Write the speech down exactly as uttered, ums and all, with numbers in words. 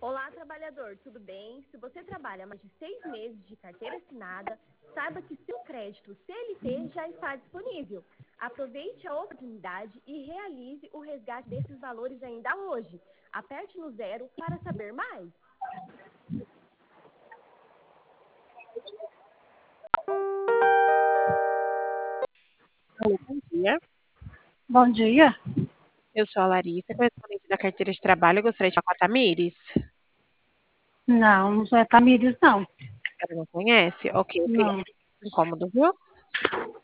Olá, trabalhador, tudo bem? Se você trabalha mais de seis meses de carteira assinada, saiba que seu crédito C L T já está disponível. Aproveite a oportunidade e realize o resgate desses valores ainda hoje. Aperte no zero para saber mais. Alô, bom dia. Bom dia. Eu sou a Larissa, correspondente da carteira de trabalho. Eu gostaria de falar com a Tamires. Não, não sou a Tamires, não. Ela não conhece? Ok, Não. obrigada. Incômodo, viu?